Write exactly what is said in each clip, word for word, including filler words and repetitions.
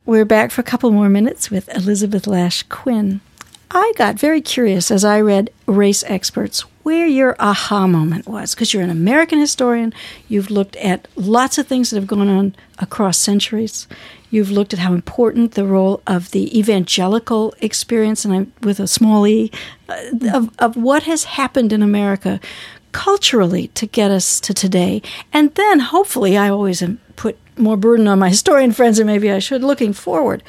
We're back for a couple more minutes with Elizabeth Lash Quinn. I got very curious as I read Race Experts where your aha moment was, because you're an American historian. You've looked at lots of things that have gone on across centuries. You've looked at how important the role of the evangelical experience, and I'm with a small e, uh, of, of what has happened in America culturally to get us to today. And then, hopefully, I always am put more burden on my historian friends than maybe I should, looking forward.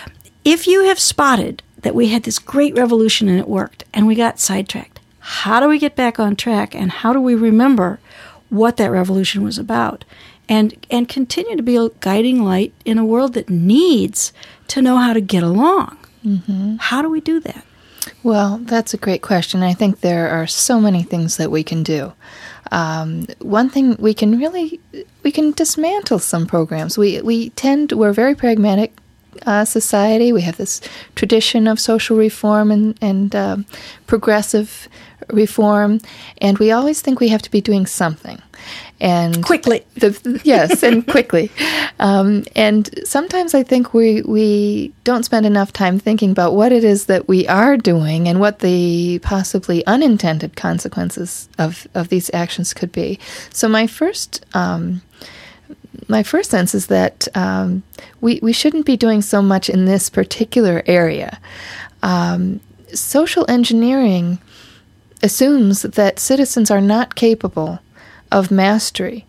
If you have spotted that we had this great revolution and it worked, and we got sidetracked, how do we get back on track, and how do we remember what that revolution was about, and and continue to be a guiding light in a world that needs to know how to get along? Mm-hmm. How do we do that? Well, that's a great question. I think there are so many things that we can do. Um, one thing we can really, we can dismantle some programs. We we tend, we're very pragmatic Uh, society. We have this tradition of social reform and, and uh, progressive reform, and we always think we have to be doing something. And quickly. The, yes, and quickly. Um, and sometimes I think we, we don't spend enough time thinking about what it is that we are doing and what the possibly unintended consequences of, of these actions could be. So my first um My first sense is that um, we, we shouldn't be doing so much in this particular area. Um, social engineering assumes that citizens are not capable of mastery.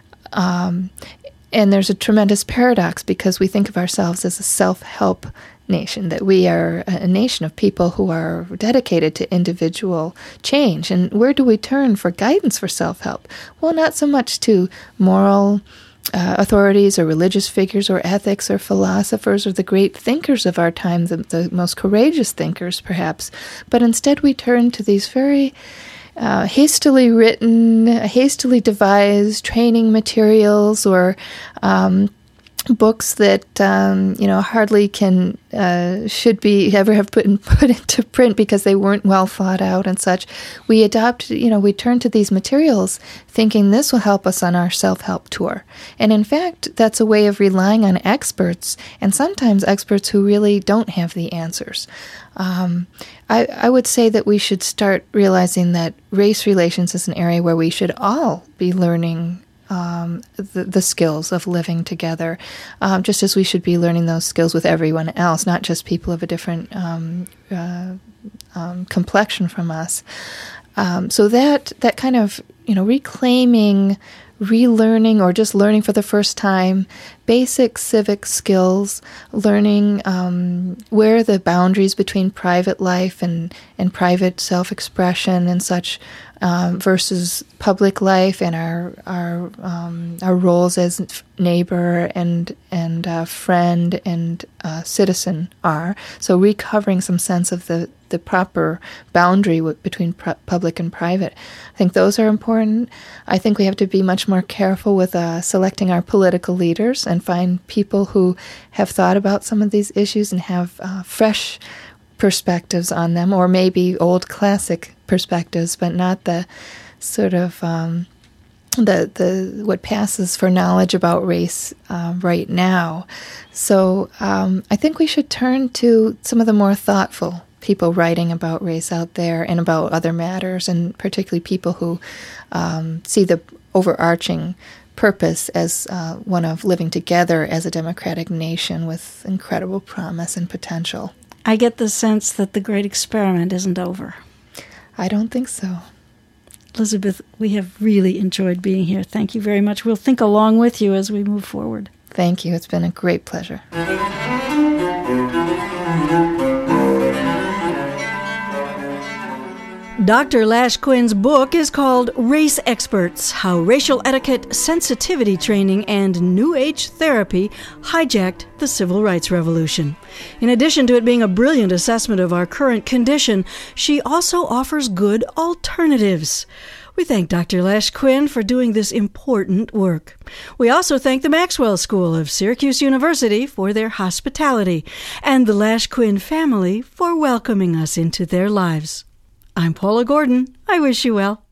Um, and there's a tremendous paradox because we think of ourselves as a self-help nation, that we are a nation of people who are dedicated to individual change. And where do we turn for guidance for self-help? Well, not so much to moral Uh, authorities or religious figures or ethics or philosophers or the great thinkers of our time, the, the most courageous thinkers perhaps, but instead we turn to these very uh, hastily written, hastily devised training materials or um, books that um, you know hardly can uh, should be ever have put in, put into print because they weren't well thought out and such. We adopt, you know, we turn to these materials thinking this will help us on our self-help tour, and in fact, that's a way of relying on experts, and sometimes experts who really don't have the answers. Um, I, I would say that we should start realizing that race relations is an area where we should all be learning Um, the, the skills of living together, um, just as we should be learning those skills with everyone else, not just people of a different um, uh, um, complexion from us. Um, so that that kind of, you know, reclaiming, relearning, or just learning for the first time basic civic skills, learning um, where the boundaries between private life and, and private self-expression and such um, versus public life and our our um, our roles as neighbor and and uh, friend and uh, citizen are. So recovering some sense of the, the proper boundary w- between pr- public and private. I think those are important. I think we have to be much more careful with uh, selecting our political leaders and find people who have thought about some of these issues and have uh, fresh perspectives on them, or maybe old classic perspectives, but not the sort of um, the the what passes for knowledge about race uh, right now. So um, I think we should turn to some of the more thoughtful people writing about race out there and about other matters, and particularly people who um, see the overarching purpose as uh, one of living together as a democratic nation with incredible promise and potential. I get the sense that the great experiment isn't over. I don't think so. Elizabeth, we have really enjoyed being here. Thank you very much. We'll think along with you as we move forward. Thank you. It's been a great pleasure. Doctor Lash Quinn's book is called Race Experts: How Racial Etiquette, Sensitivity Training, and New Age Therapy Hijacked the Civil Rights Revolution. In addition to it being a brilliant assessment of our current condition, she also offers good alternatives. We thank Doctor Lash Quinn for doing this important work. We also thank the Maxwell School of Syracuse University for their hospitality, and the Lash Quinn family for welcoming us into their lives. I'm Paula Gordon. I wish you well.